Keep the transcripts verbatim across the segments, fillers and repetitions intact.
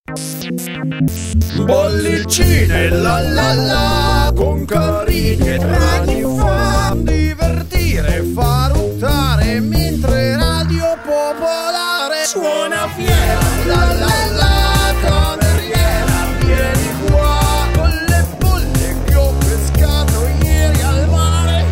Bollicine la la la, con carini e draghi fa divertire, fa ruttare, mentre Radio Popolare suona fiera. La la la, cameriera, vieni qua, con le bolle che ho pescato ieri al mare.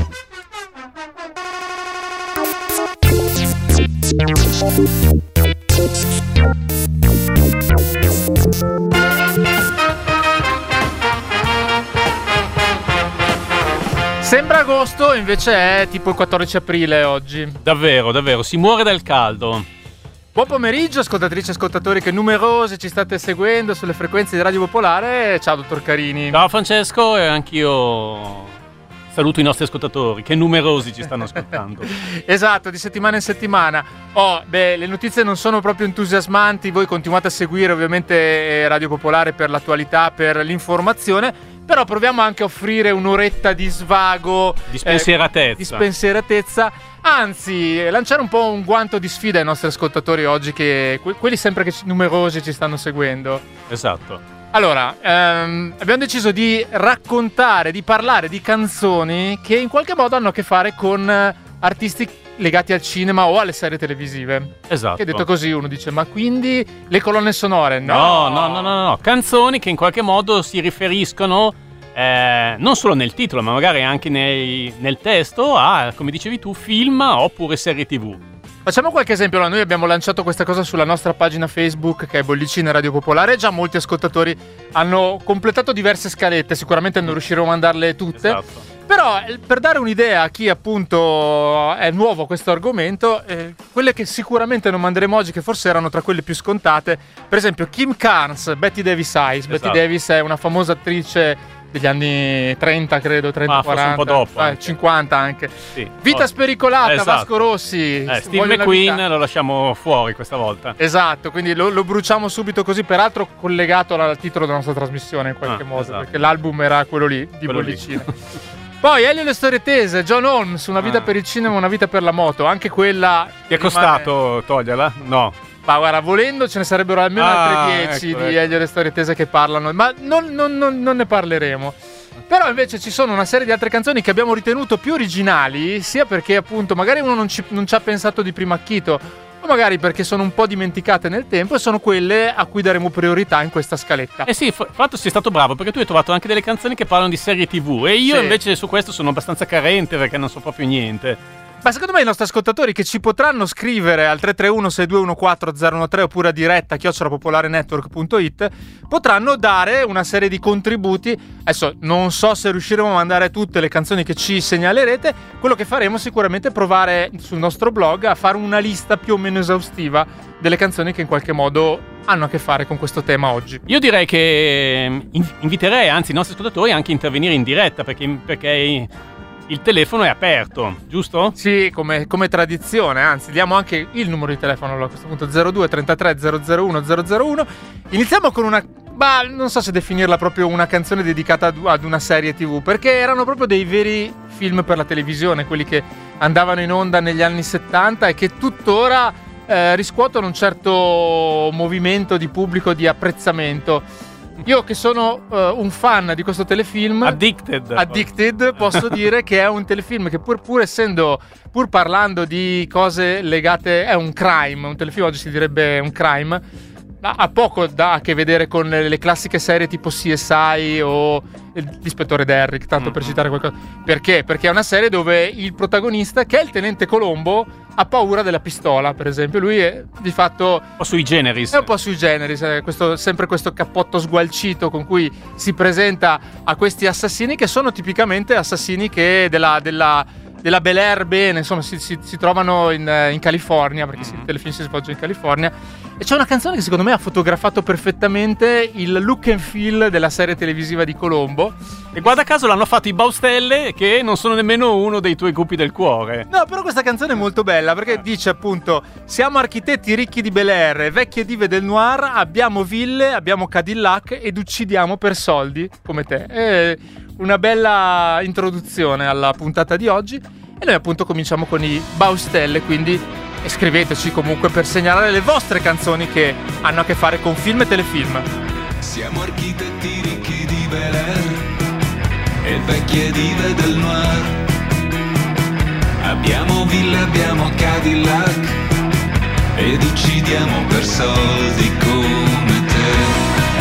Sembra agosto, invece è tipo il quattordici aprile oggi. Davvero, davvero, si muore dal caldo. Buon pomeriggio, ascoltatrici e ascoltatori che numerosi ci state seguendo sulle frequenze di Radio Popolare. Ciao dottor Carini. Ciao Francesco, e anch'io saluto i nostri ascoltatori, che numerosi ci stanno ascoltando. Esatto, di settimana in settimana. Oh, beh, le notizie non sono proprio entusiasmanti, voi continuate a seguire ovviamente Radio Popolare per l'attualità, per l'informazione. Però proviamo anche a offrire un'oretta di svago, di spensieratezza. Eh, di spensieratezza. Anzi, lanciare un po' un guanto di sfida ai nostri ascoltatori oggi, che quelli sempre che numerosi ci stanno seguendo. Esatto. Allora, ehm, abbiamo deciso di raccontare, di parlare di canzoni che in qualche modo hanno a che fare con artisti legati al cinema o alle serie televisive. Esatto. Che detto così uno dice, ma quindi le colonne sonore? No, no, no, no, no, no. Canzoni che in qualche modo si riferiscono eh, non solo nel titolo, ma magari anche nei, nel testo a, come dicevi tu, film oppure serie tivù. Facciamo qualche esempio. Allora, noi abbiamo lanciato questa cosa sulla nostra pagina Facebook, che è Bollicine Radio Popolare. Già molti ascoltatori hanno completato diverse scalette, sicuramente non riusciremo a mandarle tutte. Esatto. Però per dare un'idea a chi appunto è nuovo a questo argomento, eh, quelle che sicuramente non manderemo oggi, che forse erano tra quelle più scontate, per esempio Kim Carnes, Betty Davis Eyes. Esatto. Betty Davis è una famosa attrice degli anni trenta, credo, trenta, ah, quaranta, un po' dopo, eh, anche. cinquanta anche. Sì. Vita oh. spericolata, esatto. Vasco Rossi. Eh, Steve McQueen lo lasciamo fuori questa volta. Esatto, quindi lo, lo bruciamo subito così, peraltro collegato al titolo della nostra trasmissione in qualche ah, modo, esatto. perché l'album era quello lì, di quello Bollicine. Poi Elio e le storie tese, John Holmes, Una vita ah. per il cinema, una vita per la moto. Anche quella... Ti è costato toglierla? No. Ma guarda, volendo ce ne sarebbero almeno ah, altre dieci ecco, di ecco. Elio e le storie tese che parlano, ma non, non, non, non ne parleremo. Però invece ci sono una serie di altre canzoni che abbiamo ritenuto più originali, sia perché appunto magari uno non ci, non ci ha pensato di primo acchito, o magari perché sono un po' dimenticate nel tempo, e sono quelle a cui daremo priorità in questa scaletta. Eh sì, fra l'altro sei stato bravo, perché tu hai trovato anche delle canzoni che parlano di serie tivù, e io sì. invece su questo sono abbastanza carente perché non so proprio niente. Ma secondo me i nostri ascoltatori, che ci potranno scrivere al tre tre uno sei due uno quattro zero uno tre oppure a diretta chiocciola popolare network punto it, potranno dare una serie di contributi. Adesso non so se riusciremo a mandare tutte le canzoni che ci segnalerete. Quello che faremo sicuramente è provare sul nostro blog a fare una lista più o meno esaustiva delle canzoni che in qualche modo hanno a che fare con questo tema oggi. Io direi che inviterei anzi i nostri ascoltatori anche a intervenire in diretta, perché, perché il telefono è aperto, giusto? Sì, come, come tradizione, anzi diamo anche il numero di telefono allora, a questo punto zero due trentatré zero zero uno zero zero uno. Iniziamo con una, bah, non so se definirla proprio una canzone dedicata ad una serie tivù, perché erano proprio dei veri film per la televisione, quelli che andavano in onda negli anni settanta e che tuttora eh, riscuotono un certo movimento di pubblico, di apprezzamento. Io che sono uh, un fan di questo telefilm Addicted Addicted posso dire che è un telefilm che pur, pur essendo pur parlando di cose legate, è un crime, un telefilm oggi si direbbe un crime, ma ha poco da a che vedere con le, le classiche serie tipo C S I o l'ispettore Derrick, tanto mm-hmm. per citare qualcosa. Perché? Perché è una serie dove il protagonista, che è il tenente Colombo, ha paura della pistola, per esempio. Lui è di fatto un po' sui generis. È un po' sui generis, eh, questo, sempre questo cappotto sgualcito con cui si presenta a questi assassini, che sono tipicamente assassini che della, della, della Bel Air bene, insomma, si, si, si trovano in, in California, perché mm-hmm. il telefilm si svolge in California. E c'è una canzone che secondo me ha fotografato perfettamente il look and feel della serie televisiva di Colombo. E guarda caso l'hanno fatto i Baustelle, che non sono nemmeno uno dei tuoi gruppi del cuore. No, però questa canzone è molto bella, perché eh. dice appunto: siamo architetti ricchi di Bel Air, vecchie dive del noir, abbiamo ville, abbiamo Cadillac ed uccidiamo per soldi come te. È una bella introduzione alla puntata di oggi. E noi appunto cominciamo con i Baustelle, quindi e scriveteci comunque per segnalare le vostre canzoni che hanno a che fare con film e telefilm. Siamo architetti ricchi di Bel Air e vecchie dive del noir. Abbiamo ville, abbiamo Cadillac ed uccidiamo per soldi come te.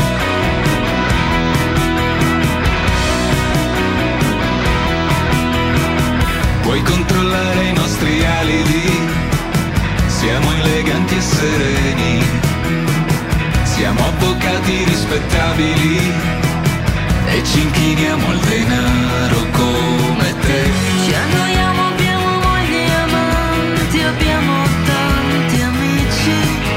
Puoi controllare i nostri alibi, siamo eleganti e sereni, siamo avvocati rispettabili e ci inchiniamo al denaro come te. Ci annoiamo, abbiamo mogli e amanti, abbiamo tanti amici,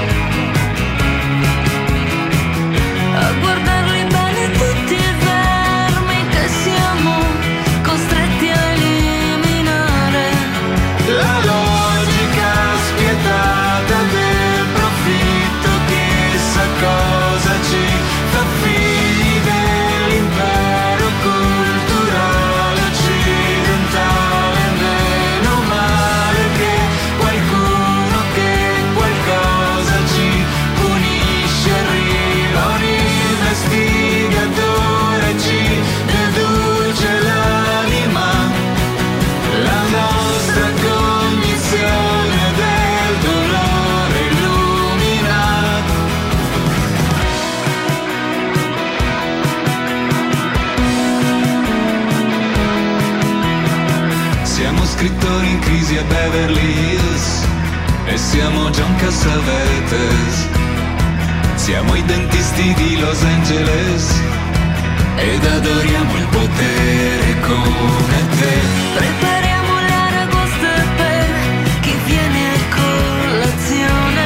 a guardarli bene tutti i vermi che siamo costretti a eliminare. La logica spietata del profitto, chissà cosa ci fa figli dell'impero culturale occidentale. Meno male che qualcuno che qualcosa ci punisce, arriva un investigatore e ci deduce l'anima. La nostra cognizione del dolore illuminato. Siamo scrittori in crisi a Beverly Hills e siamo John Cassavetes. Siamo i dentisti di Los Angeles ed adoriamo il potere come te. Prepariamo le aragoste per chi viene a colazione.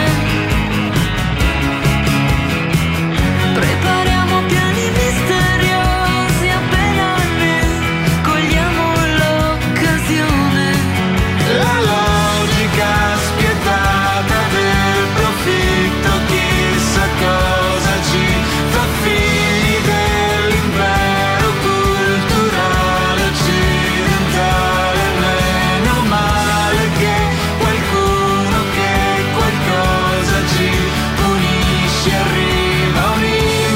Prepariamo piani misteriosi appena ne cogliamo l'occasione. La logica spietata del profitto, chissà cosa ci fa figli dell'impero culturale occidentale. Meno male che qualcuno che qualcosa ci punisce, arriva un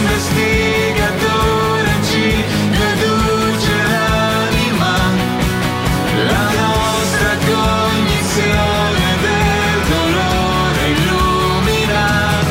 investigatore e ci deduce l'anima. La nostra cognizione del dolore illuminato.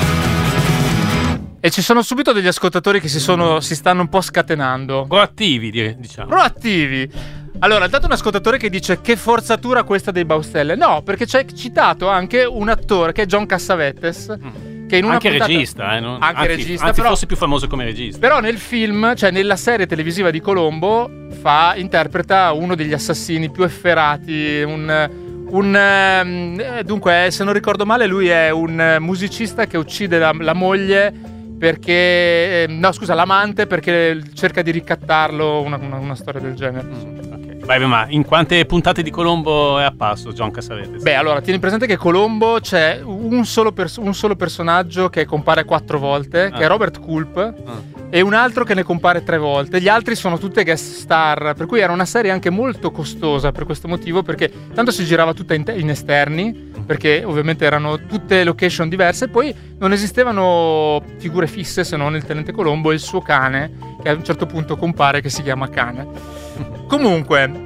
E ci sono subito degli ascoltatori che si, sono, si stanno un po' scatenando. Proattivi, dire- diciamo. Proattivi. Allora, intanto un ascoltatore che dice che forzatura questa dei Baustelle. No, perché c'è citato anche un attore che è John Cassavetes, che in una Anche puntata- regista, eh, non- Anche anzi, regista, anzi però, forse più famoso come regista. però nel film, cioè nella serie televisiva di Colombo, fa, interpreta uno degli assassini più efferati, un... un ehm, eh, dunque, eh, se non ricordo male, lui è un eh, musicista che uccide la, la moglie perché... eh, no, scusa, l'amante perché cerca di ricattarlo, una, una- una storia del genere. Ok. Vai, ma in quante puntate di Colombo è apparso John Cassavetes? Beh, allora, tieni presente che Colombo c'è un solo, pers- un solo personaggio che compare quattro volte, che Ah. è Robert Culp, Ah. e un altro che ne compare tre volte. Gli altri sono tutte guest star, per cui era una serie anche molto costosa per questo motivo, perché tanto si girava tutta in, te- in esterni, perché ovviamente erano tutte location diverse, e poi non esistevano figure fisse se non il tenente Colombo e il suo cane, che a un certo punto compare, che si chiama Cane. Comunque,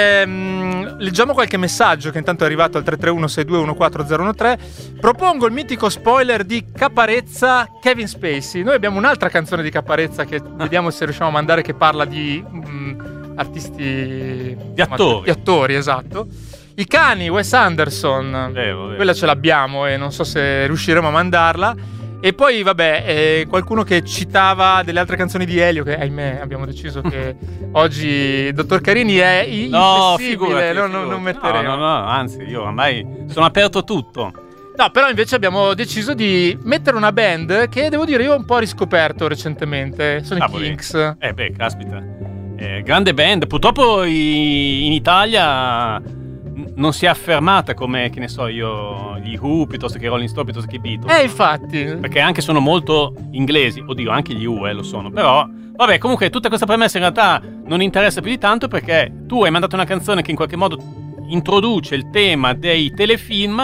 ehm, leggiamo qualche messaggio che intanto è arrivato al tre tre uno sei due uno quattro zero uno tre. Propongo il mitico spoiler di Caparezza, Kevin Spacey. Noi abbiamo un'altra canzone di Caparezza che vediamo se riusciamo a mandare, che parla di mm, artisti... Di attori. Di attori, esatto. I cani, Wes Anderson. Vero, vero. Quella ce l'abbiamo e non so se riusciremo a mandarla. E poi, vabbè, eh, qualcuno che citava delle altre canzoni di Elio, che ahimè abbiamo deciso che oggi Dottor Carini è i- No, inflessibile, figurati, no, no, figurati. non metteremo. No, no, no, anzi, io ormai sono aperto a tutto. No, però invece abbiamo deciso di mettere una band che, devo dire, io ho un po' riscoperto recentemente. Sono Cavoli. i Kinks. Eh beh, caspita. Eh, grande band. Purtroppo i- in Italia n- non si è affermata come, che ne so io, gli Who piuttosto che i Rolling Stone piuttosto che i Beatles. Eh, infatti. Perché anche sono molto inglesi. Oddio, anche gli Who eh, lo sono. Però, vabbè, comunque tutta questa premessa in realtà non interessa più di tanto, perché tu hai mandato una canzone che in qualche modo introduce il tema dei telefilm,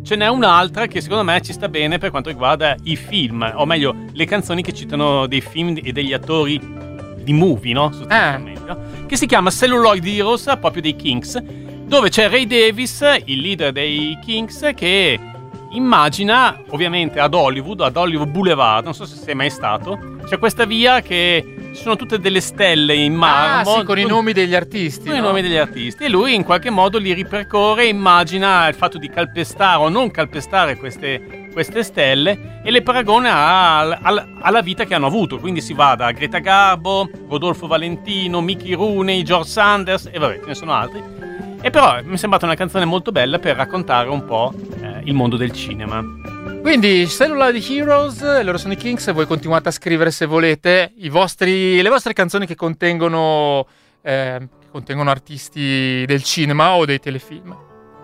ce n'è un'altra che secondo me ci sta bene per quanto riguarda i film, o meglio, le canzoni che citano dei film e degli attori di movie, no? Sostanzialmente, no? Che si chiama Celluloid Heroes, proprio dei Kinks, dove c'è Ray Davis, il leader dei Kinks, che immagina, ovviamente ad Hollywood, ad Hollywood Boulevard, non so se sei mai stato, c'è questa via che ci sono tutte delle stelle in marmo. Ah, sì, con i nomi degli artisti. Con no? i nomi degli artisti. E lui in qualche modo li ripercorre, immagina il fatto di calpestare o non calpestare queste, queste stelle e le paragona al, al, alla vita che hanno avuto. Quindi si va da Greta Garbo, Rodolfo Valentino, Mickey Rooney, George Sanders e vabbè, ce ne sono altri. E però mi è sembrata una canzone molto bella per raccontare un po' eh, il mondo del cinema. Quindi Celluloid Heroes, loro sono i Kinks, voi continuate a scrivere se volete i vostri, le vostre canzoni che contengono, eh, che contengono artisti del cinema o dei telefilm.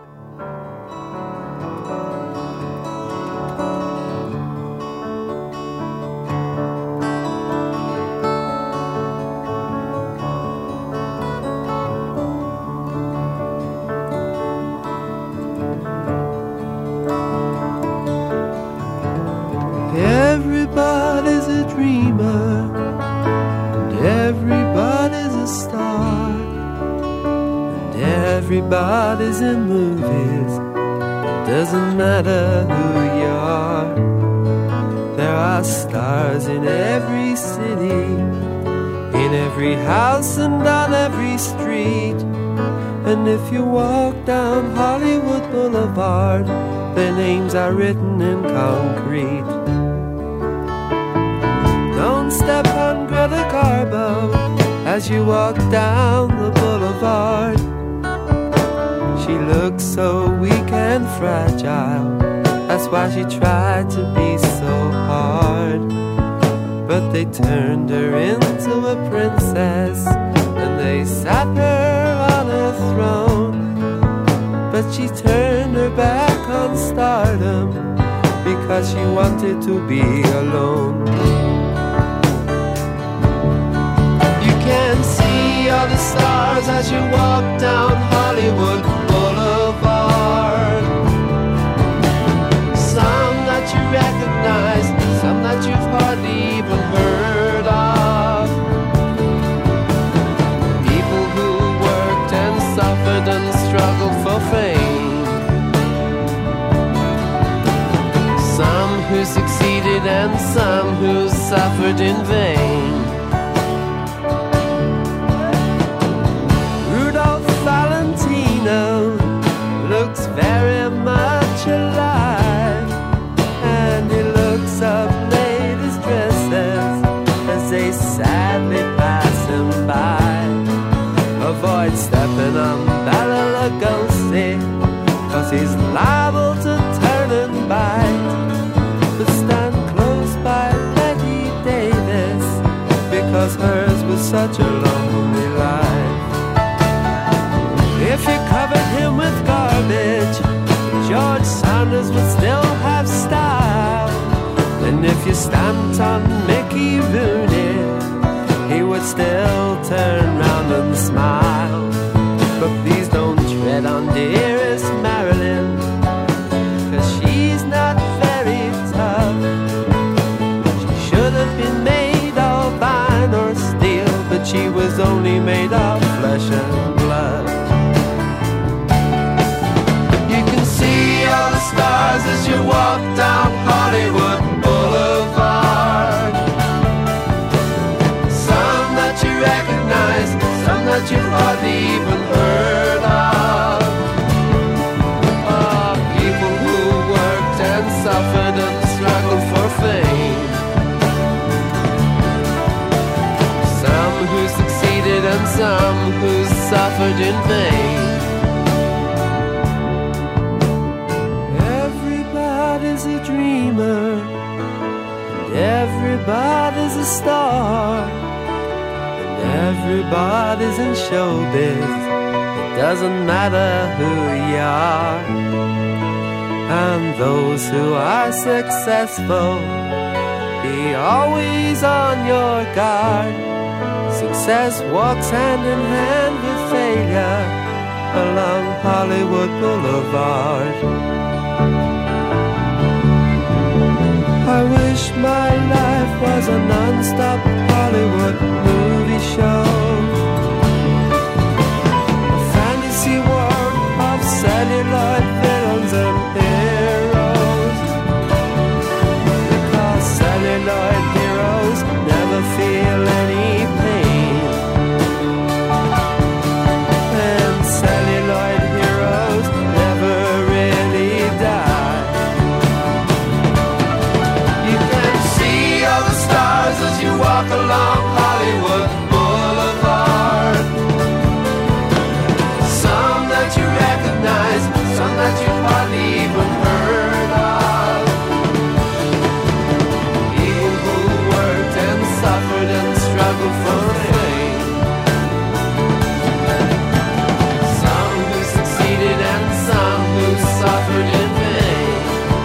Everybody's a dreamer, and everybody's a star, and everybody's in movies. It doesn't matter who you are. There are stars in every city, in every house and on every street. And if you walk down Hollywood Boulevard, their names are written in concrete. Don't step on Greta Garbo as you walk down the boulevard. She looks so weak and fragile, that's why she tried to be so hard. But they turned her into a princess, and they sat her on a throne. But she turned her back on stardom, because she wanted to be alone. Can see all the stars as you walk down Hollywood Boulevard. Some that you recognize, some that you've hardly even heard of. People who worked and suffered and struggled for fame. Some who succeeded and some who suffered in vain. Looks very much alive, and he looks up ladies' dresses as they sadly pass him by. Avoid stepping on Bela Lugosi, cause he's liable to turn and bite. But stand close by Betty Davis, because hers was such a lonely life. If you covered him with garbage, George Sanders would still have style. And if you stamped on Mickey Rooney, he would still turn round and smile. But please don't tread on dearest Marilyn, cause she's not very tough. She should have been made of iron or steel, but she was only made of flesh and blood. All the stars as you walk down Hollywood Boulevard. Some that you recognize, some that you've hardly even heard of. Oh, people who worked and suffered and struggled for fame. Some who succeeded and some who suffered in vain. Everybody's a dreamer, and everybody's a star, and everybody's in showbiz. It doesn't matter who you are. And those who are successful, be always on your guard. Success walks hand in hand with failure along Hollywood Boulevard. I wish my life was a non-stop Hollywood movie show, a fantasy world of celluloid villains and heroes, because celluloid heroes never feel any pain, and celluloid heroes never really die. You can see all the stars as you walk along Hollywood Boulevard, some that you recognize, some that you've hardly even heard of, people who worked and suffered and struggled for fame, some who succeeded and some who suffered in vain.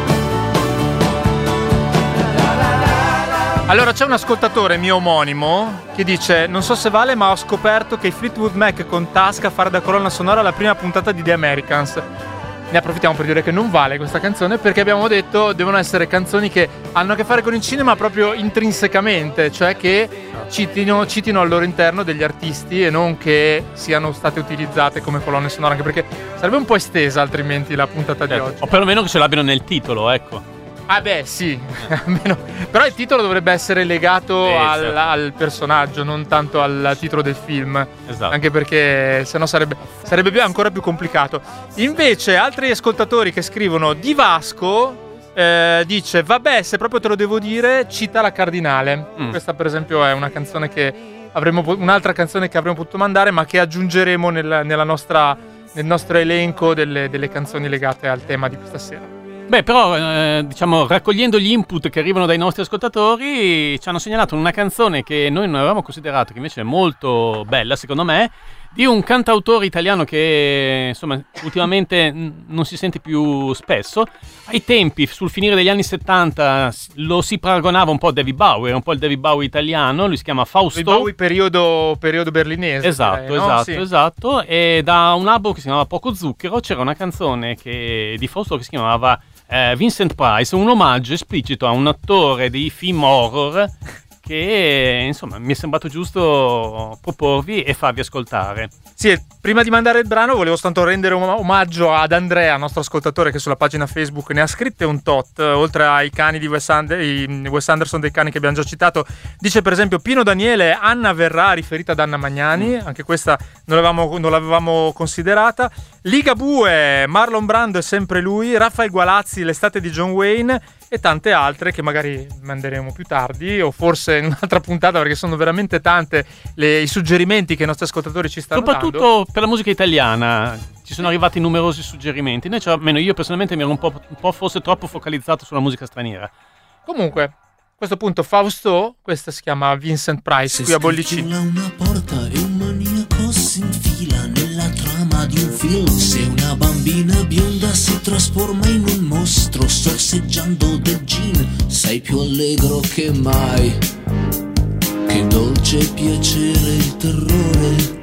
La, la, la, la. Allora c'è un ascoltatore mio omonimo che dice: non so se vale, ma ho scoperto che i Fleetwood Mac con Tasca a fare da colonna sonora la prima puntata di The Americans. Ne approfittiamo per dire che non vale questa canzone, perché abbiamo detto devono essere canzoni che hanno a che fare con il cinema proprio intrinsecamente, cioè che citino, citino al loro interno degli artisti e non che siano state utilizzate come colonne sonore, anche perché sarebbe un po' estesa altrimenti la puntata di oggi. O perlomeno che ce l'abbiano nel titolo, ecco. Ah beh sì, almeno. Però il titolo dovrebbe essere legato Eh, al, certo. al personaggio, non tanto al titolo del film. Esatto. Anche perché sennò sarebbe, sarebbe più- ancora più complicato. Invece altri ascoltatori che scrivono: Di Vasco eh, dice: vabbè, se proprio te lo devo dire, cita la Cardinale. Mm. Questa per esempio è una canzone che avremmo po- un'altra canzone che avremmo potuto mandare, ma che aggiungeremo nel, nella nostra, nel nostro elenco delle, delle canzoni legate al tema di questa sera. Beh, però, eh, diciamo, raccogliendo gli input che arrivano dai nostri ascoltatori, ci hanno segnalato una canzone che noi non avevamo considerato, che invece è molto bella, secondo me, di un cantautore italiano che, insomma, ultimamente n- non si sente più spesso. Ai tempi, sul finire degli anni settanta, s- lo si paragonava un po' a David Bowie, era un po' il David Bowie italiano, lui si chiama Fausto. Il Bowie periodo, periodo berlinese. Esatto, direi, no? esatto, Sì. esatto. E da un album che si chiamava Poco Zucchero c'era una canzone che, di Fausto che si chiamava eh, Vincent Price, un omaggio esplicito a un attore di film horror che, insomma, mi è sembrato giusto proporvi e farvi ascoltare. Sì, prima di mandare il brano volevo soltanto rendere un omaggio ad Andrea, nostro ascoltatore, che sulla pagina Facebook ne ha scritte un tot, oltre ai cani di Wes, And- i Wes Anderson, dei cani che abbiamo già citato. Dice per esempio Pino Daniele, Anna Verrà, riferita ad Anna Magnani, anche questa non l'avevamo, non l'avevamo considerata. Ligabue, Marlon Brando è sempre lui, Raffaele Gualazzi, L'estate di John Wayne, e tante altre che magari manderemo più tardi o forse in un'altra puntata, perché sono veramente tante le, i suggerimenti che i nostri ascoltatori ci stanno Soprattutto dando. per la musica italiana ci sono arrivati numerosi suggerimenti. Noi, cioè, almeno io personalmente mi ero un po', un po' forse troppo focalizzato sulla musica straniera. Comunque, a questo punto Fausto, questa si chiama Vincent Price, qui a Bollicino. Scrittula una porta e un maniaco si infila nella trama di un film. Se una bambina bionda si trasforma in un mostro sorseggiando del gin, sei più allegro che mai. Che dolce piacere il terrore.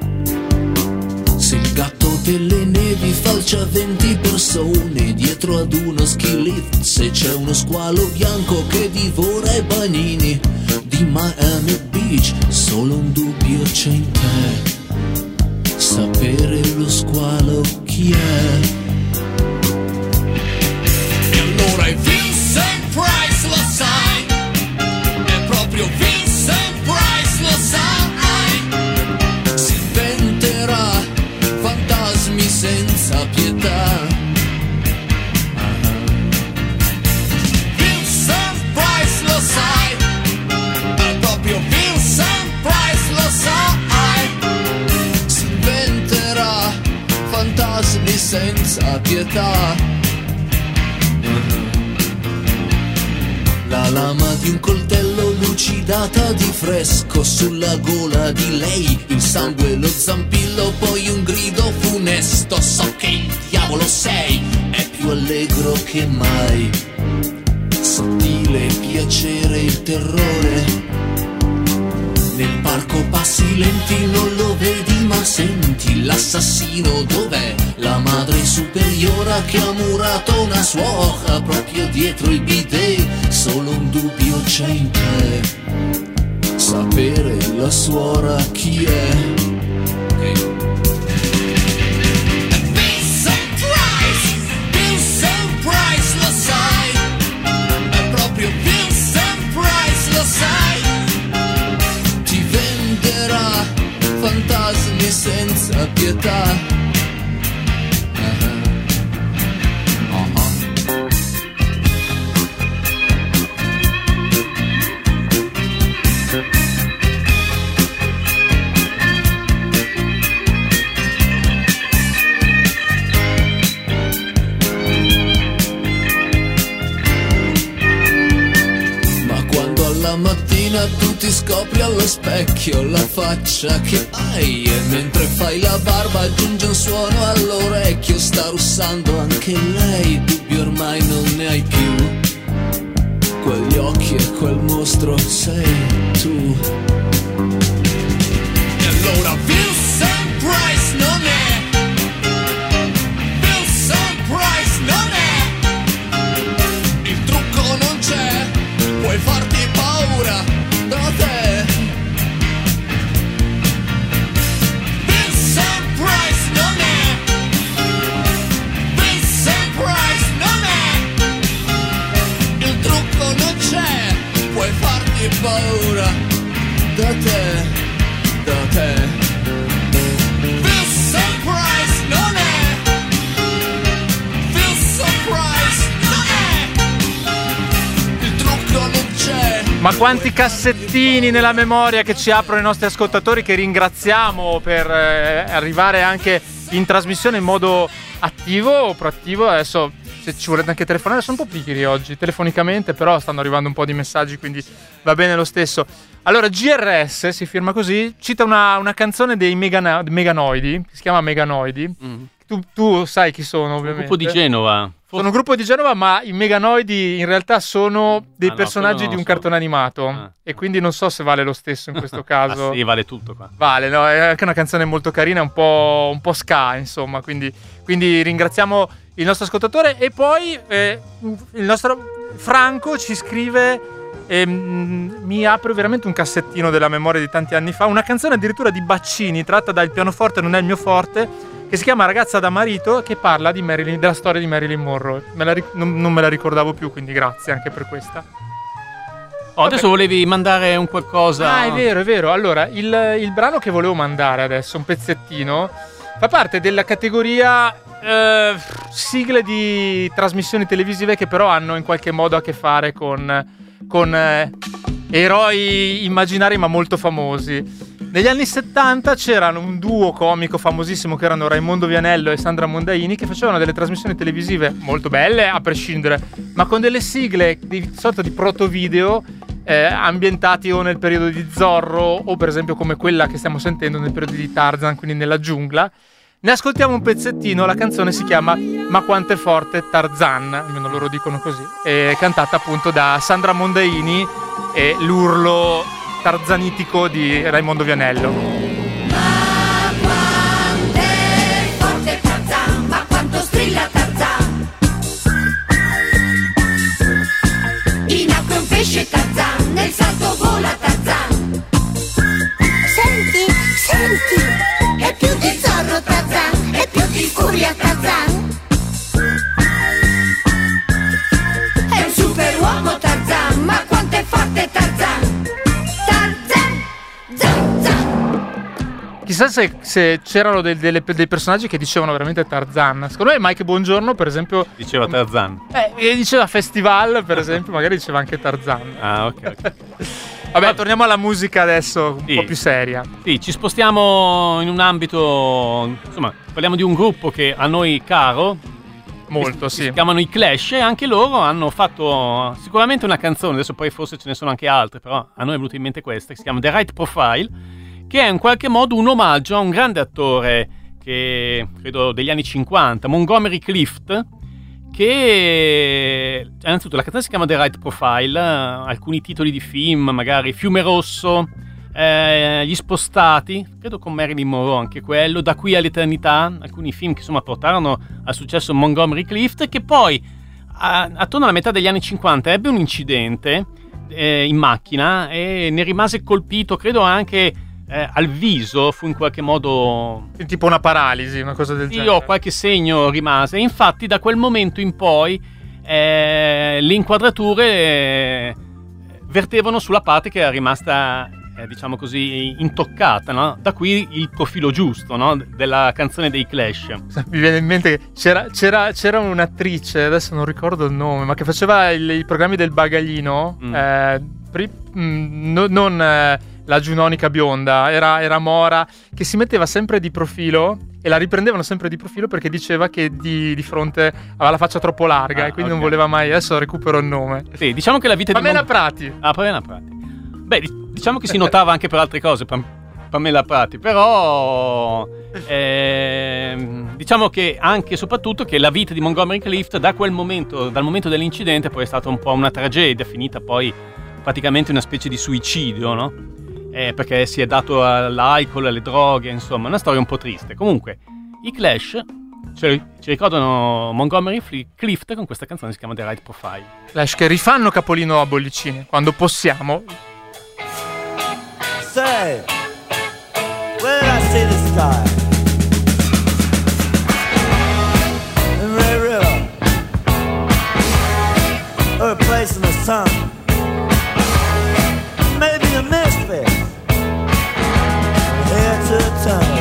Se il gatto delle nevi falcia venti persone dietro ad uno ski lift, se c'è uno squalo bianco che divora i bagnini di Miami Beach, solo un dubbio c'è in te, sapere lo squalo chi è. E allora è Vincent Price, lo sai, è proprio Vincent Price, lo sai, si inventerà fantasmi senza pietà. Vincent Price, lo sai, è proprio Vincent Price, lo sai, si inventerà fantasmi senza pietà. La lama di un coltello lucidata di fresco sulla gola di lei, il sangue, lo zampillo, poi un grido funesto. So che il diavolo sei, è più allegro che mai, sottile piacere il terrore. Nel parco passi lenti, non lo vedi ma senti l'assassino dov'è? La madre superiora che ha murato una suocera proprio dietro il bidet. Solo un dubbio c'è in te, sapere la suora chi è. Okay. Fantasmi senza pietà. Uh-huh. Uh-huh. Ma quando alla mattina tu ti scopri allo specchio la faccia che hai, e mentre fai la barba aggiunge un suono all'orecchio, sta russando anche lei, dubbi ormai non ne hai più, quegli occhi e quel mostro sei tu. E allora Vincent Price non è, Vincent Price non è, il trucco non c'è, puoi farti paura da te. Paura da te, da te. Vincent Price non è, Vincent Price non è, il trucco non c'è. Ma quanti cassettini nella memoria che ci aprono i nostri ascoltatori, che ringraziamo per eh, arrivare anche in trasmissione in modo attivo o proattivo. Adesso se ci volete anche telefonare, sono un po' pigri oggi telefonicamente, però stanno arrivando un po' di messaggi, quindi va bene lo stesso. Allora, G R S si firma così, cita una, una canzone dei Megana- Meganoidi, che si chiama Meganoidi. Mm. Tu, tu sai chi sono, ovviamente. Un gruppo di Genova. Sono un gruppo di Genova, ma i Meganoidi in realtà sono dei ah, personaggi no, di un so. cartone animato, ah. e quindi non so se vale lo stesso in questo caso. Ah, sì, vale tutto qua. Vale, no? È anche una canzone molto carina, un po', un po' ska, insomma, quindi, quindi ringraziamo il nostro ascoltatore. E poi eh, il nostro Franco ci scrive, eh, mi apre veramente un cassettino della memoria di tanti anni fa, una canzone addirittura di Baccini tratta dal pianoforte Non è il mio forte, che si chiama Ragazza da marito, che parla di Marilyn, della storia di Marilyn Monroe. Me la, non, non me la ricordavo più, quindi grazie anche per questa. Oh, adesso volevi mandare un qualcosa. Ah, è vero, è vero. Allora, il, il brano che volevo mandare adesso, un pezzettino, fa parte della categoria eh, sigle di trasmissioni televisive che però hanno in qualche modo a che fare con, con eh, eroi immaginari ma molto famosi. Negli anni settanta c'erano un duo comico famosissimo che erano Raimondo Vianello e Sandra Mondaini, che facevano delle trasmissioni televisive molto belle a prescindere, ma con delle sigle di sorta di proto-video eh, ambientati o nel periodo di Zorro o per esempio come quella che stiamo sentendo nel periodo di Tarzan, quindi nella giungla. Ne ascoltiamo un pezzettino, la canzone si chiama Ma quanto è forte Tarzan, almeno loro dicono così, è cantata appunto da Sandra Mondaini e l'urlo tarzanitico di Raimondo Vianello. Ma quanto è forte Tarzan, ma quanto strilla Tarzan. In acqua è un pesce Tarzan, nel salto vola Tarzan. Senti, senti, è più di Zorro Tarzan, è più di furia Tarzan. È un super uomo Tarzan, ma quanto è forte Tarzan. Chissà se, se c'erano dei, delle, dei personaggi che dicevano veramente Tarzan. Secondo me Mike Buongiorno, per esempio, diceva Tarzan. Eh, diceva Festival, per esempio, magari diceva anche Tarzan. Ah, ok. okay. Vabbè, torniamo alla musica adesso, un sì. po' più seria. Sì, ci spostiamo in un ambito, insomma, parliamo di un gruppo che a noi caro. Molto, sì. Si chiamano i Clash, e anche loro hanno fatto sicuramente una canzone, adesso poi forse ce ne sono anche altre, però a noi è venuta in mente questa, che si chiama The Right Profile, che è in qualche modo un omaggio a un grande attore che credo degli anni cinquanta, Montgomery Clift, che innanzitutto la canzone si chiama The Right Profile, alcuni titoli di film, magari Fiume Rosso, eh, Gli Spostati, credo con Marilyn Monroe anche quello, Da qui all'eternità, alcuni film che insomma portarono al successo Montgomery Clift, che poi a, attorno alla metà degli anni cinquanta ebbe un incidente eh, in macchina e ne rimase colpito, credo anche eh, al viso, fu in qualche modo tipo una paralisi, una cosa del sì, genere. o qualche segno rimase, e infatti da quel momento in poi eh, le inquadrature eh, vertevano sulla parte che era rimasta eh, diciamo così intoccata, no? Da qui il profilo giusto, no? Della canzone dei Clash. Mi viene in mente che c'era, c'era, c'era un'attrice, adesso non ricordo il nome, ma che faceva il, i programmi del bagaglino mm. eh, pri, mh, no, non eh, la giunonica bionda, era, era Mora, che si metteva sempre di profilo e la riprendevano sempre di profilo perché diceva che di, di fronte aveva la faccia troppo larga ah, e quindi okay. non voleva mai. Adesso recupero il nome. Sì, diciamo che la vita Pamela di Mon... Prati. Ah, Pamela Prati. Beh, diciamo che si notava anche per altre cose Pam- Pamela Prati, però eh, diciamo che anche e soprattutto che la vita di Montgomery Clift da quel momento, dal momento dell'incidente, poi è stata un po' una tragedia, finita poi praticamente una specie di suicidio, no? Eh, perché si è dato all'alcol, alle droghe, insomma, una storia un po' triste. Comunque, i Clash ci, ci ricordano Montgomery Clift con questa canzone che si chiama The Right Profile. Clash che rifanno capolino a bollicine quando possiamo. Say, where did I see this guy? In Red River, or a place in the sun. Maybe a misfit, here to turn.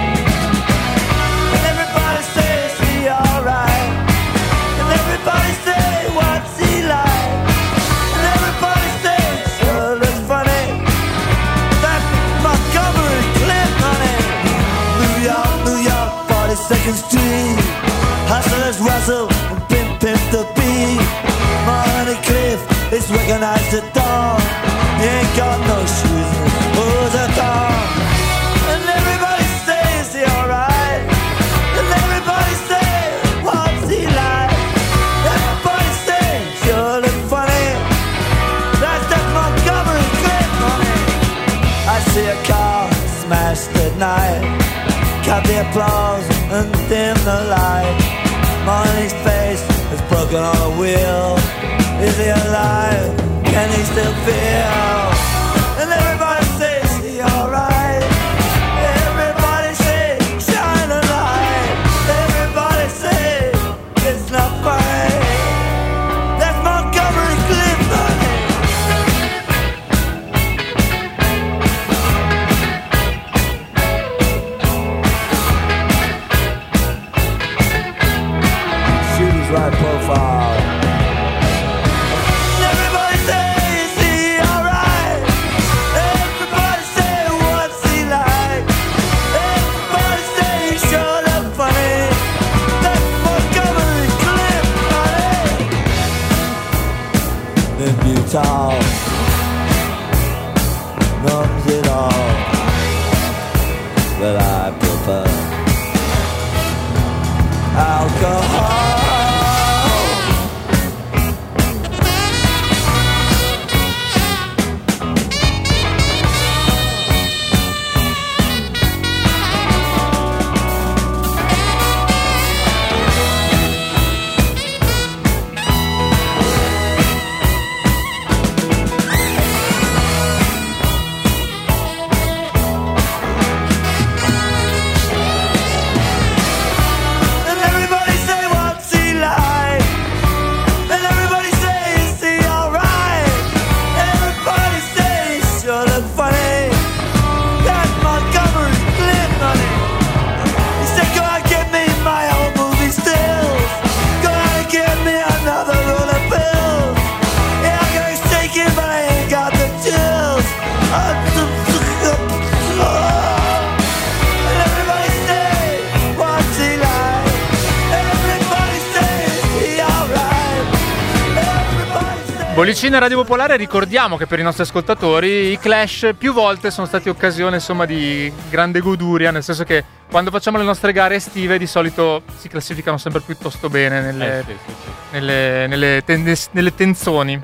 And everybody says he alright, and everybody say what's he like, and everybody says sure looks funny. That's Montgomery Clift, honey. New York, New York, forty-second Street. Hustlers rustle and pimp pimp the beat. Montgomery Clift is recognized at dawn. He ain't got no shoes and his clothes are torn. And everybody says he alright, and everybody says what's he like. Everybody says sure look funny. That's that Montgomery Clift, honey. I see a car smashed at night, cut the applause and dim the light. Money's face is broken on a wheel. Is he alive? Can he still feel? And everybody says he alright. Everybody say shine a light. Everybody say it's not funny. That's Montgomery Clift, honey. Shoot his right profile. Tall, numbs it all, but I prefer alcohol. Bollicine Radio Popolare, ricordiamo che per i nostri ascoltatori i Clash più volte sono stati occasione insomma di grande goduria, nel senso che quando facciamo le nostre gare estive di solito si classificano sempre piuttosto bene nelle, eh, sì, sì, sì. nelle, nelle, ten- nelle tenzoni.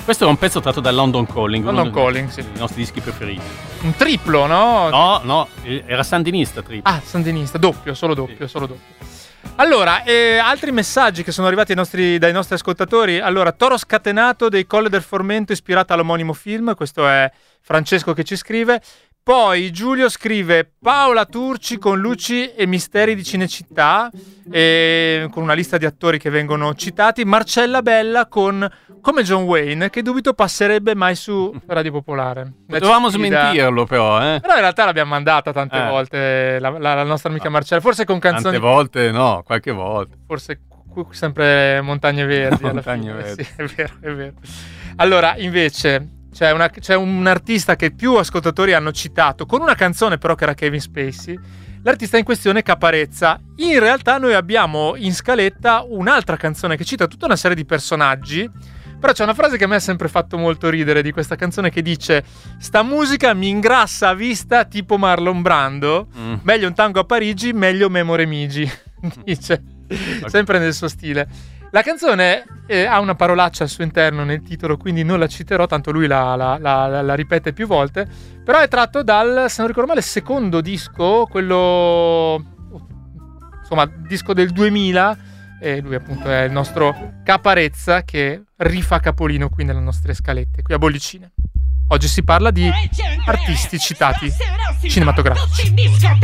Questo è un pezzo tratto da London Calling, London uno Calling, dei, sì. dei nostri dischi preferiti. Un triplo, no? No, no, era sandinista triplo. Ah, sandinista, doppio, solo doppio, solo doppio. Allora, eh, altri messaggi che sono arrivati ai nostri, dai nostri ascoltatori. Allora, Toro Scatenato dei Colle del Formento ispirata all'omonimo film, questo è Francesco che ci scrive. Poi Giulio scrive Paola Turci con Luci e Misteri di Cinecittà, e con una lista di attori che vengono citati. Marcella Bella con Come John Wayne, che dubito passerebbe mai su Radio Popolare. Potevamo smentirlo però, eh. Però in realtà l'abbiamo mandata tante Eh. volte la, la, la nostra amica Marcella, forse con canzoni... Tante volte no, qualche volta. Forse qui sempre Montagne Verdi. Montagne alla fine. Verdi. Sì, è vero, è vero. Allora, invece... C'è, una, c'è un artista che più ascoltatori hanno citato, con una canzone però che era Kevin Spacey. L'artista in questione è Caparezza. In realtà noi abbiamo in scaletta un'altra canzone che cita tutta una serie di personaggi, però c'è una frase che a me ha sempre fatto molto ridere di questa canzone che dice: sta musica mi ingrassa a vista tipo Marlon Brando, mm. meglio un tango a Parigi, meglio Memo Remigi. Dice, sempre nel suo stile. La canzone eh, ha una parolaccia al suo interno nel titolo, quindi non la citerò, tanto lui la, la, la, la ripete più volte, però è tratto dal, se non ricordo male, secondo disco, quello, insomma, disco del duemila, e lui appunto è il nostro Caparezza che rifà capolino qui nelle nostre scalette, qui a Bollicine. Oggi si parla di artisti citati cinematografici.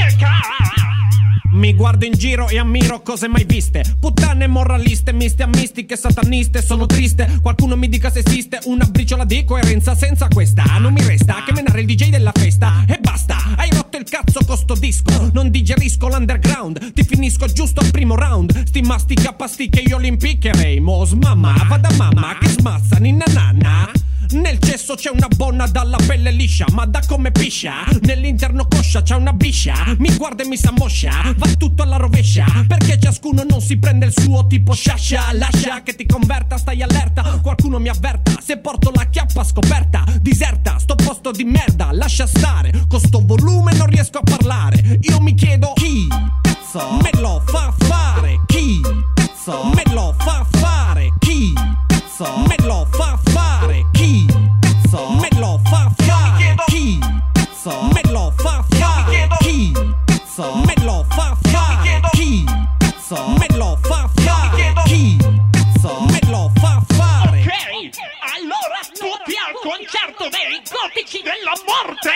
Mi guardo in giro e ammiro cose mai viste. Puttane moraliste, miste a mistiche, sataniste. Sono triste, qualcuno mi dica se esiste una briciola di coerenza. Senza questa non mi resta che menare il D J della festa. E basta, hai rotto il cazzo con sto disco. Non digerisco l'underground, ti finisco giusto al primo round. Sti mastica pasticche io li impiccherei. Mos mamma, vada mamma che smazza ninna nanna. Nel cesso c'è una bonna dalla pelle liscia, ma da come piscia. Nell'interno coscia c'è una biscia. Mi guarda e mi s'ammoscia, va tutto alla rovescia, perché ciascuno non si prende il suo tipo sciascia. Lascia che ti converta, stai allerta, qualcuno mi avverta. Se porto la chiappa scoperta, diserta, sto posto di merda. Lascia stare, con sto volume non riesco a parlare. Io mi chiedo chi cazzo me lo fa fare. Chi cazzo me lo fa fare. Chi cazzo me lo fa fare. Chi cazzo me lo fa fare. Chi cazzo me lo fa fare. Chi cazzo me lo fa fare. Chi cazzo me lo fa fare. Chi cazzo me lo fa fare. Ok, allora tutti al concerto dei gotici della morte.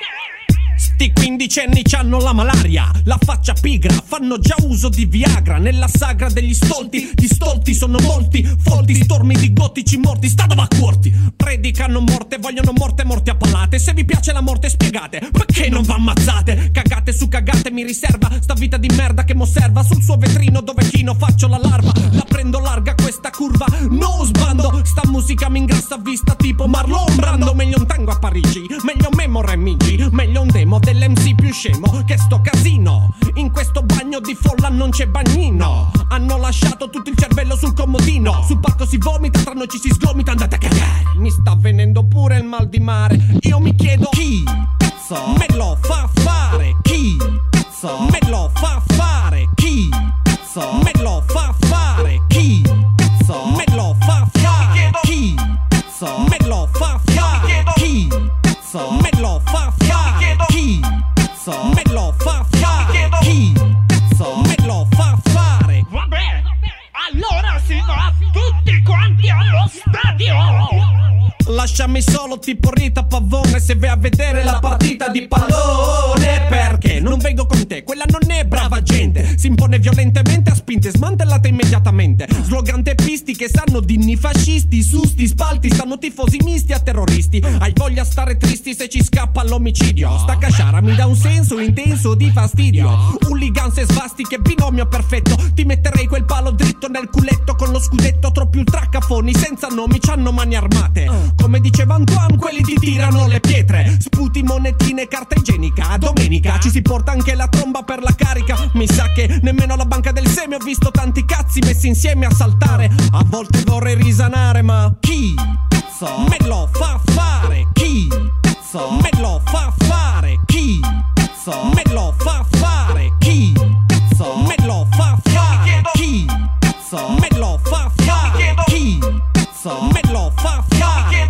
Sti quindicenni c'hanno la malaria, la faccia pigra, fanno già uso di Viagra. Nella sagra degli stolti, gli stolti sono molti, folti stormi di gotici morti, sta dove accorti. Predicano morte, vogliono morte, morte a palate. Se vi piace la morte spiegate, perché non v'ammazzate? Cagate su cagate, mi riserva sta vita di merda che m'osserva sul suo vetrino dove chino faccio la larva. La prendo larga questa curva, no sbando, sta musica mi ingrassa a vista tipo Marlon Brando. Meglio un tango a Parigi, meglio Memo Remigi, meglio un demo dell'M C più scemo che sto casino. In questo bagno di folla non c'è bagnino. Hanno lasciato tutto il cervello sul comodino. Sul palco si vomita, tra noi ci si sgomita. Andate a cagare, mi sta venendo pure il mal di mare. Io mi chiedo chi cazzo me lo fa fare. Chi cazzo me lo fa fare. Chi cazzo me lo fa fare. Chi cazzo me lo fa fare. Chi cazzo me lo fa fare. Chi cazzo me lo fa fare. Chi cazzo me lo fa fare. Chi cazzo me lo fa fare. Vabbè, allora si va tutti quanti allo stadio. Lasciami solo tipo Rita Pavone se vai a vedere la partita di pallone. Perché non vengo con te, quella non è brava gente. Si impone violentemente a spinte smantellate immediatamente. Slogan teppisti che sanno di inni fascisti. Su sti spalti stanno tifosi misti a terroristi. Hai voglia stare tristi se ci scappa l'omicidio. Sta casciara mi dà un senso intenso di fastidio. Hooligans e svastiche, binomio perfetto. Ti metterei quel palo dritto nel culetto con lo scudetto. Troppi ultracafoni senza nomi c'hanno mani armate. Come diceva Antoine, quelli ti tirano le pietre. Sputi, monetine, carta igienica. Domenica ci si porta anche la tromba per la carica. Mi sa che nemmeno alla banca del seme ho visto tanti cazzi messi insieme a saltare. A volte vorrei risanare, ma chi cazzo me lo fa fare? Chi cazzo me lo fa fare? Chi cazzo me lo fa fare? Chi cazzo me lo fa fare? Chi cazzo me lo fa fare? Chi cazzo me lo fa fare?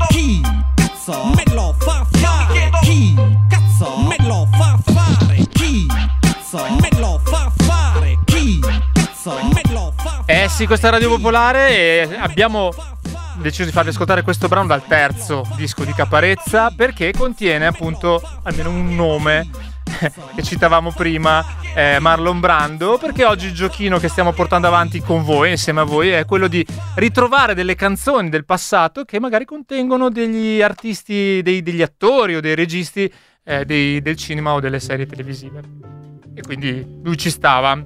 sì, questa è Radio Popolare e abbiamo deciso di farvi ascoltare questo brano dal terzo disco di Caparezza perché contiene appunto almeno un nome che citavamo prima, eh, Marlon Brando, perché oggi il giochino che stiamo portando avanti con voi, insieme a voi, è quello di ritrovare delle canzoni del passato che magari contengono degli artisti, dei, degli attori o dei registi eh, dei, del cinema o delle serie televisive. E quindi lui ci stava.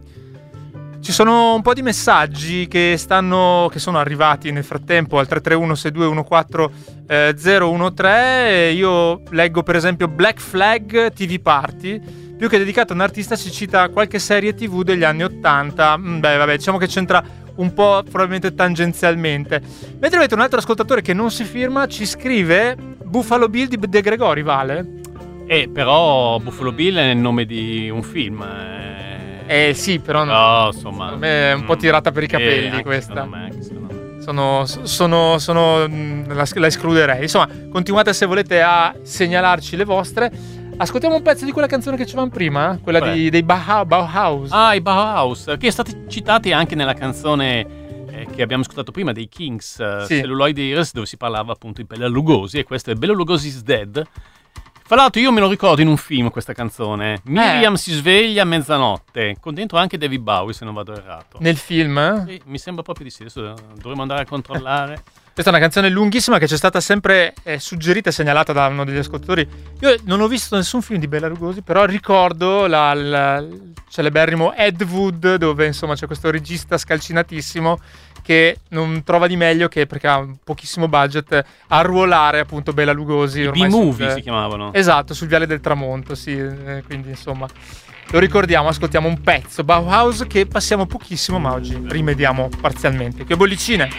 Ci sono un po' di messaggi che stanno che sono arrivati nel frattempo al tre tre uno sei due uno quattro zero uno tre. Io leggo per esempio Black Flag T V Party, più che dedicato a un artista ci cita qualche serie tivù degli anni ottanta. Beh vabbè, diciamo che c'entra un po' probabilmente tangenzialmente. Mentre avete un altro ascoltatore che non si firma, ci scrive Buffalo Bill di De Gregori, vale? Eh, però Buffalo Bill è il nome di un film. Eh, eh sì, però no, no, insomma, è un po' tirata per i capelli eh, questa. Me, me. Sono, sono, sono la, la escluderei. Insomma, continuate se volete a segnalarci le vostre. Ascoltiamo un pezzo di quella canzone che c'avevamo prima, quella di, dei Bauhaus, Bauhaus. Ah, i Bauhaus, che è stati citati anche nella canzone eh, che abbiamo ascoltato prima dei Kings, sì. Celluloid Ears, dove si parlava appunto di Bela Lugosi, e questo è Bela Lugosi's Dead. Fra l'altro io me lo ricordo in un film questa canzone. Miriam eh. si sveglia a mezzanotte, con dentro anche David Bowie se non vado errato. Nel film? Sì, mi sembra proprio di sì, adesso dovremmo andare a controllare. Questa è una canzone lunghissima che ci è stata sempre eh, suggerita e segnalata da uno degli ascoltatori. Io non ho visto nessun film di Bela Lugosi, però ricordo la, la, il celeberrimo Ed Wood, dove insomma c'è questo regista scalcinatissimo che non trova di meglio che, perché ha un pochissimo budget, arruolare appunto Bela Lugosi. I B-movie sul, si chiamavano. Esatto, sul Viale del Tramonto, sì, eh, quindi insomma lo ricordiamo, ascoltiamo un pezzo Bauhaus che passiamo pochissimo ma oggi rimediamo parzialmente. Che bollicine!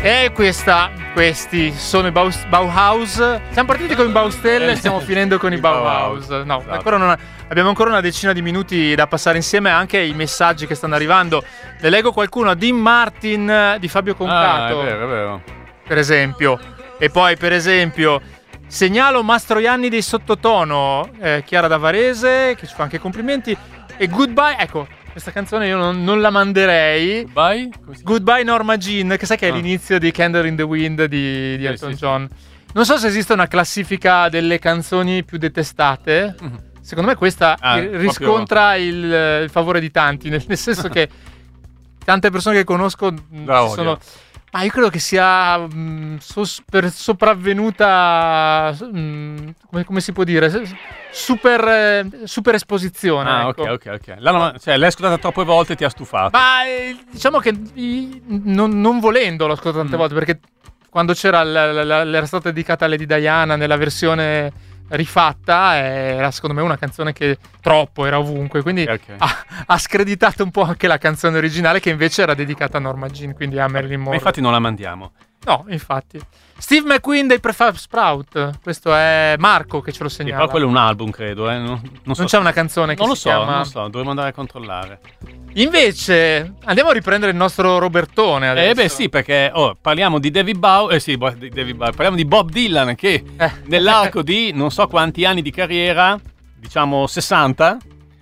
E questa, questi sono i Baus, Bauhaus. Siamo partiti con i Baustelle e stiamo finendo con i Bauhaus. No, esatto. ancora non, abbiamo ancora una decina di minuti da passare insieme, anche i messaggi che stanno arrivando. Ne leggo qualcuno. Dean Martin di Fabio Concato. Ah, è vero, è vero. Per esempio. E poi, per esempio, segnalo Mastroianni dei Sottotono, eh, Chiara da Varese, che ci fa anche complimenti. E Goodbye, ecco. Questa canzone io non, non la manderei. Goodbye? Goodbye Norma Jean, che sai che è Ah. l'inizio di Candle in the Wind di, di Sì, Elton sì, John. Non so se esiste una classifica delle canzoni più detestate. Mm-hmm. Secondo me questa Ah, ri- riscontra il, il favore di tanti, nel, nel senso che tante persone che conosco mh, La si sono... odio. Ma io credo che sia mh, sos- per sopravvenuta, mh, come, come si può dire, super, eh, super esposizione. Ah, ecco. ok, ok, ok. L'hanno- cioè, l'hai ascoltata troppe volte e ti ha stufato. Ma eh, diciamo che i- non, non volendo l'ho ascoltato tante Mm. volte, perché quando c'era la- la- la- era stata dedicata a Lady Diana nella versione rifatta, era secondo me una canzone che troppo era ovunque, quindi Ok, ok. ha, ha screditato un po' anche la canzone originale, che invece era dedicata a Norma Jean, quindi a Marilyn Ma Monroe. infatti non la mandiamo. No, infatti. Steve McQueen dei Prefab Sprout, questo è Marco che ce lo Sì, segnala. però quello è un album, credo. Eh. Non, non so Non c'è una canzone che Non lo si so, chiama... non lo so, dovremmo andare a controllare. Invece andiamo a riprendere il nostro Robertone adesso. Eh beh sì, perché oh, parliamo di David Bowie, eh sì, bo- di David Bowie, parliamo di Bob Dylan che Eh. nell'arco di non so quanti anni di carriera, diciamo sessanta,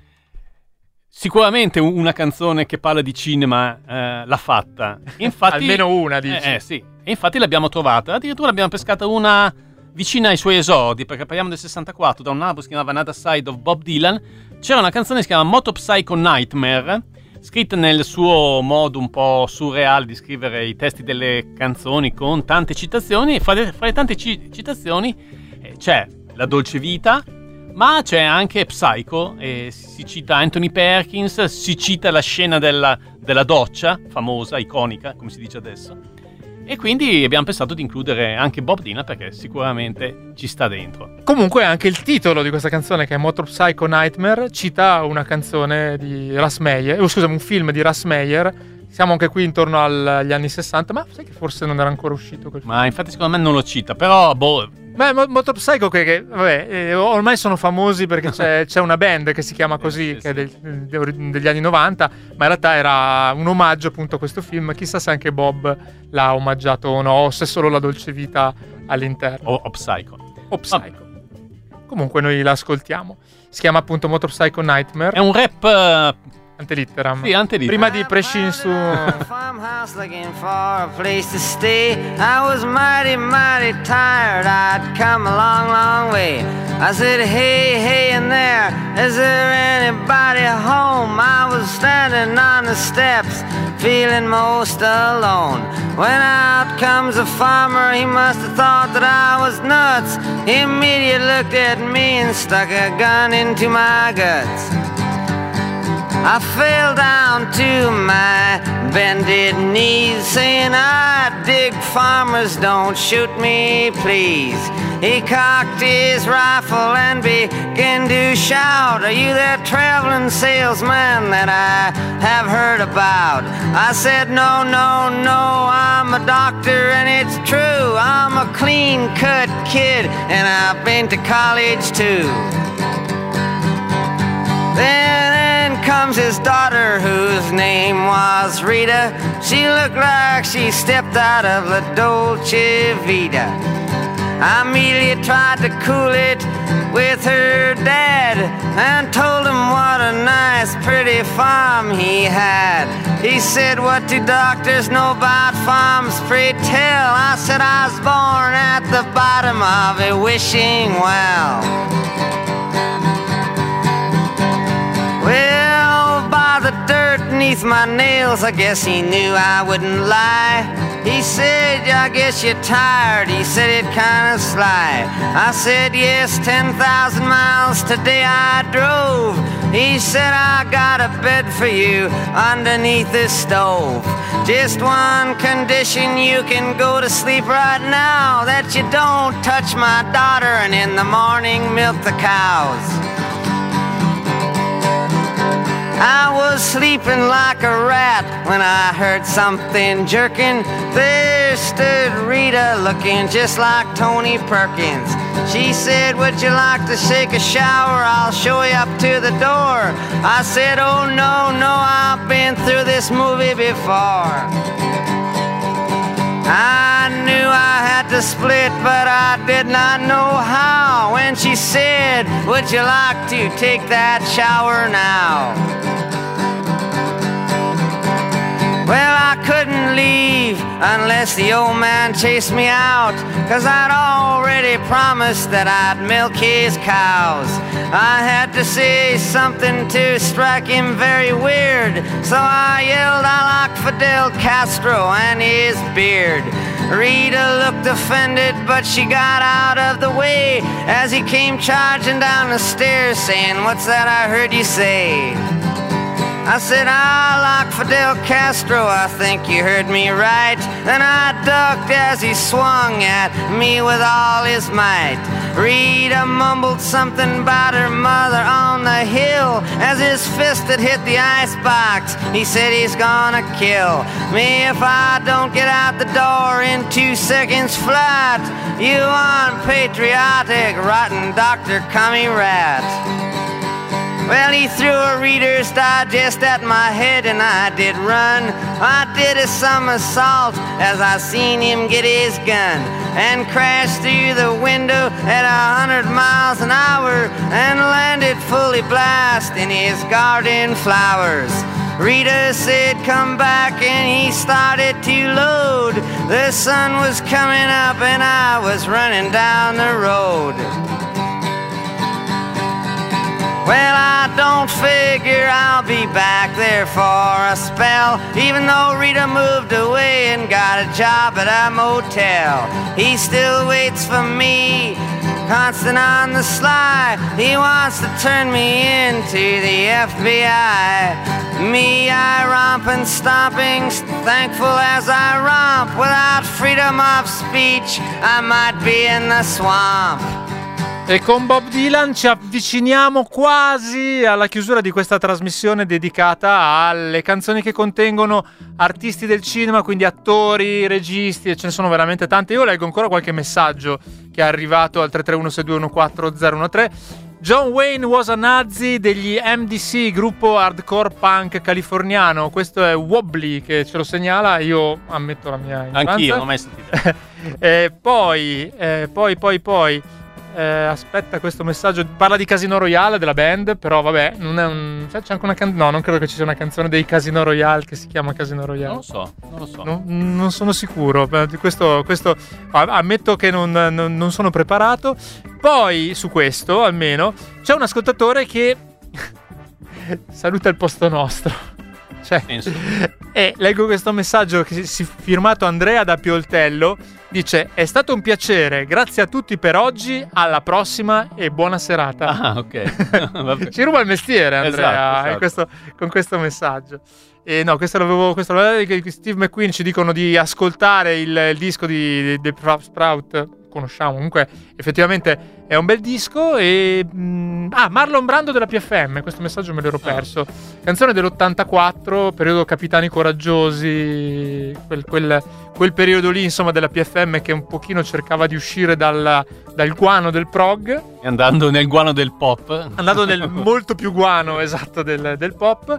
sicuramente un- una canzone che parla di cinema eh, l'ha fatta. Infatti, Almeno una, dici. Eh, eh, sì, e infatti l'abbiamo trovata, addirittura abbiamo pescata una vicina ai suoi esordi, perché parliamo del sessantaquattro, da un album che si chiamava Another Side of Bob Dylan, c'era una canzone che si chiama Moto Psycho Nightmare, scritta nel suo modo un po' surreale di scrivere i testi delle canzoni con tante citazioni, e fra le, fra le tante ci- citazioni eh, c'è La Dolce Vita, ma c'è anche Psycho, e si cita Anthony Perkins, si cita la scena della, della doccia, famosa, iconica, come si dice adesso, e quindi abbiamo pensato di includere anche Bob Dylan perché sicuramente ci sta dentro. Comunque anche il titolo di questa canzone, che è Motor Psycho Nightmare, cita una canzone di Russ Meyer, eh, scusami, un film di Russ Meyer. Siamo anche qui intorno al- agli anni sessanta, ma sai che forse non era ancora uscito quel film. Ma infatti secondo me non lo cita, però boh, Beh, Mo- Motor Psycho che, che, vabbè, eh, ormai sono famosi perché c'è, c'è una band che si chiama così, sì, che è sì. del- de- degli anni novanta, ma in realtà era un omaggio appunto a questo film. Chissà se anche Bob l'ha omaggiato o no, o se solo La Dolce Vita all'interno. o, o Psycho. O Psycho. Comunque noi l'ascoltiamo. Si chiama appunto Motor Psycho Nightmare. È un rap eh, Antelitteram. Sì, antelitteram. Prima di prescin su... Farmhouse looking for a place to stay. I was mighty, mighty tired. I'd come a long, long way. I said, hey, hey, in there, is there anybody home? I was standing on the steps, feeling most alone. When out comes a farmer, he must have thought that I was nuts. He immediately looked at me and stuck a gun into my guts. I fell down to my bended knees, saying, I dig farmers, don't shoot me, please. He cocked his rifle and began to shout, are you that traveling salesman that I have heard about? I said, no, no, no, I'm a doctor and it's true. I'm a clean-cut kid and I've been to college too. Then comes his daughter, whose name was Rita. She looked like she stepped out of La Dolce Vita. I immediately tried to cool it with her dad and told him what a nice, pretty farm he had. He said, what do doctors know about farms? Pray tell. I said, I was born at the bottom of a wishing well. Well, by the dirt beneath my nails, I guess he knew I wouldn't lie. He said, I guess you're tired. He said it kinda sly. I said, yes, ten thousand miles today I drove. He said, I got a bed for you underneath this stove. Just one condition, you can go to sleep right now, that you don't touch my daughter and in the morning milk the cows. I was sleeping like a rat when I heard something jerking. There stood Rita looking just like Tony Perkins. She said, would you like to take a shower? I'll show you up to the door. I said, oh no, no, I've been through this movie before. I knew I had to split, but I did not know how. When she said, would you like to take that shower now? Well, I couldn't leave unless the old man chased me out, 'cause I'd already promised that I'd milk his cows. I had to say something to strike him very weird, so I yelled I like Fidel Castro and his beard. Rita looked offended, but she got out of the way as he came charging down the stairs saying, what's that I heard you say? I said, I like Fidel Castro, I think you heard me right. Then I ducked as he swung at me with all his might. Rita mumbled something about her mother on the hill as his fist had hit the icebox. He said he's gonna kill me if I don't get out the door in two seconds flat. You unpatriotic, rotten Doctor Commie Rat. Well, he threw a Reader's Digest at my head and I did run. I did a somersault as I seen him get his gun and crashed through the window at a hundred miles an hour and landed fully blast in his garden flowers. Rita said come back and he started to load. The sun was coming up and I was running down the road. Well, I don't figure I'll be back there for a spell, even though Rita moved away and got a job at a motel. He still waits for me, constant on the sly. He wants to turn me into the F B I. Me, I romp and stomping, thankful as I romp. Without freedom of speech, I might be in the swamp. E con Bob Dylan ci avviciniamo quasi alla chiusura di questa trasmissione dedicata alle canzoni che contengono artisti del cinema, quindi attori, registi, e ce ne sono veramente tante. Io leggo ancora qualche messaggio che è arrivato al tre tre uno sei due uno quattro zero uno tre. John Wayne was a Nazi degli M D C, gruppo hardcore punk californiano. Questo è Wobbly che ce lo segnala, io ammetto la mia ignoranza. Anch'io, non ho mai sentito. eh, poi, eh, poi, poi, poi... Eh, aspetta, questo messaggio parla di Casino Royale della band, però vabbè, non è un... c'è anche una can... no, non credo che ci sia una canzone dei Casino Royale che si chiama Casino Royale. Non lo so, non lo so. No, non sono sicuro. Questo, questo ammetto che non, non, non sono preparato. Poi su questo, almeno, c'è un ascoltatore che saluta il posto nostro. Cioè, e leggo questo messaggio che si firmato Andrea da Pioltello. Dice: è stato un piacere, grazie a tutti per oggi, alla prossima e buona serata. Ah, ok. Ci ruba il mestiere Andrea, esatto, esatto. Questo, con questo messaggio. E no, questo l'avevo, questo l'avevo, Steve McQueen ci dicono di ascoltare il, il disco di The Sprout. Conosciamo, comunque effettivamente è un bel disco. E mh, ah, Marlon Brando della P F M, questo messaggio me l'ero perso. Canzone dell'ottantaquattro, periodo Capitani Coraggiosi, quel, quel, quel periodo lì, insomma, della P F M che un pochino cercava di uscire dal, dal guano del prog, e andando nel guano del pop, andando nel molto più guano, esatto, del, del pop.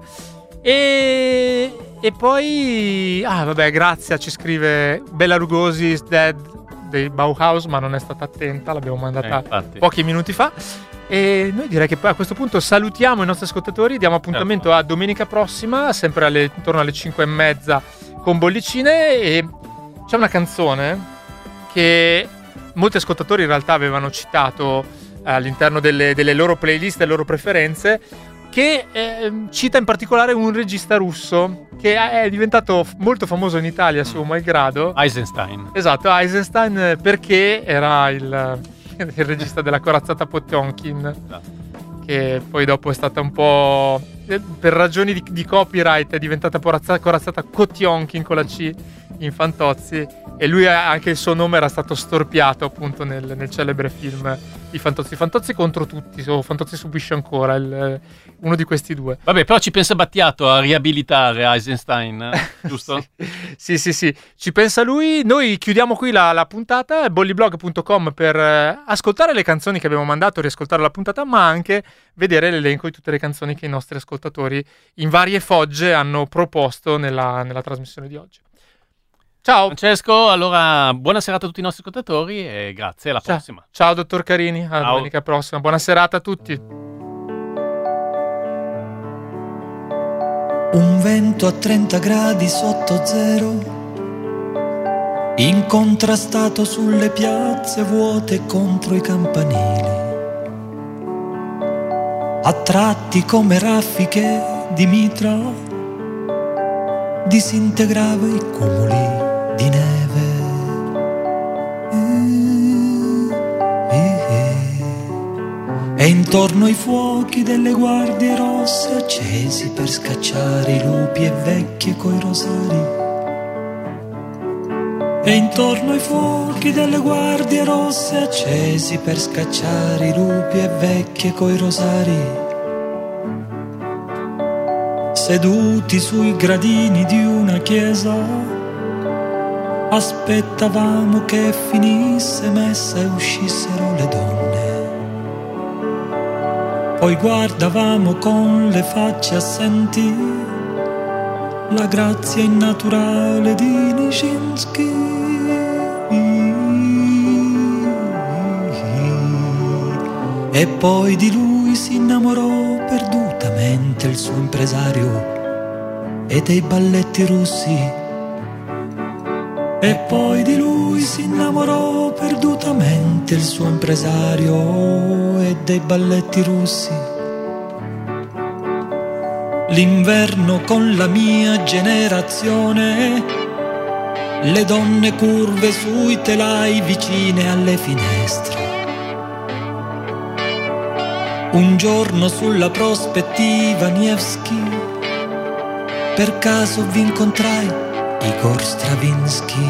E, e poi ah vabbè, Grazia ci scrive Bela Lugosi is dead dei Bauhaus, ma non è stata attenta, l'abbiamo mandata eh, pochi minuti fa. E noi direi che poi a questo punto salutiamo i nostri ascoltatori, diamo appuntamento certo. a domenica prossima, sempre alle, intorno alle cinque e mezza con Bollicine. E c'è una canzone che molti ascoltatori in realtà avevano citato all'interno delle, delle loro playlist, delle loro preferenze, che eh, cita in particolare un regista russo che è diventato molto famoso in Italia, suo malgrado. Eisenstein. Esatto, Eisenstein, perché era il, il regista della corazzata Potionkin, no. che poi dopo è stata un po'... per ragioni di, di copyright è diventata corazzata, corazzata Kotionkin con la C, in Fantozzi, e lui anche il suo nome era stato storpiato appunto nel, nel celebre film di Fantozzi. Fantozzi contro tutti, o Fantozzi subisce ancora, il, uno di questi due. Vabbè, però ci pensa Battiato a riabilitare Eisenstein, eh? Giusto? sì, sì, sì, ci pensa lui. Noi chiudiamo qui la, la puntata, bolliblog punto com, per eh, ascoltare le canzoni che abbiamo mandato, riascoltare la puntata, ma anche vedere l'elenco di tutte le canzoni che i nostri ascoltatori in varie fogge hanno proposto nella, nella trasmissione di oggi. Ciao Francesco, allora buona serata a tutti i nostri ascoltatori e grazie, alla ciao. prossima. Ciao dottor Carini, alla Ciao. domenica prossima. Buona serata a tutti. Un vento a trenta gradi sotto zero, incontrastato sulle piazze vuote contro i campanili, a tratti come raffiche di mitra disintegrava i cumuli di neve. E intorno ai fuochi delle guardie rosse accesi per scacciare i lupi e vecchie coi rosari. E intorno ai fuochi delle guardie rosse accesi per scacciare i lupi e vecchie coi rosari. Seduti sui gradini di una chiesa, aspettavamo che finisse messa e uscissero le donne. Poi guardavamo con le facce assenti la grazia innaturale di Nijinsky. E poi di lui si innamorò perdutamente il suo impresario e dei balletti russi. E poi di lui si innamorò perdutamente il suo impresario e dei balletti russi. L'inverno con la mia generazione, le donne curve sui telai vicine alle finestre. Un giorno sulla prospettiva Nevsky, per caso vi incontrai Igor Stravinsky.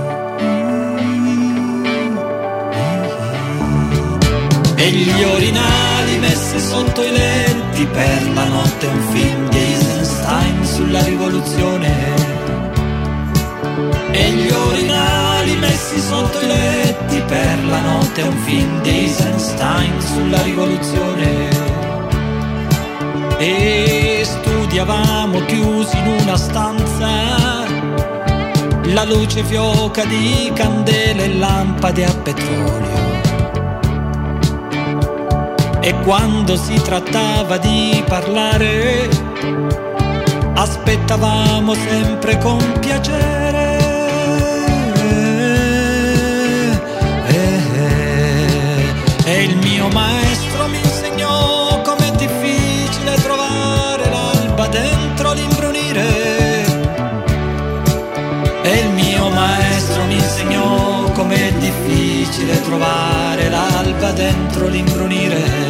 E gli orinali messi sotto i letti per la notte, un film di Eisenstein sulla rivoluzione. E gli orinali messi sotto i letti per la notte, un film di Eisenstein sulla rivoluzione. E studiavamo chiusi in una stanza, la luce fioca di candele e lampade a petrolio. E quando si trattava di parlare, aspettavamo sempre con piacere. E il mio maestro mi insegnò com'è difficile trovare l'alba dentro l'imbrunire. E il mio maestro mi insegnò com'è difficile trovare l'alba dentro l'imbrunire.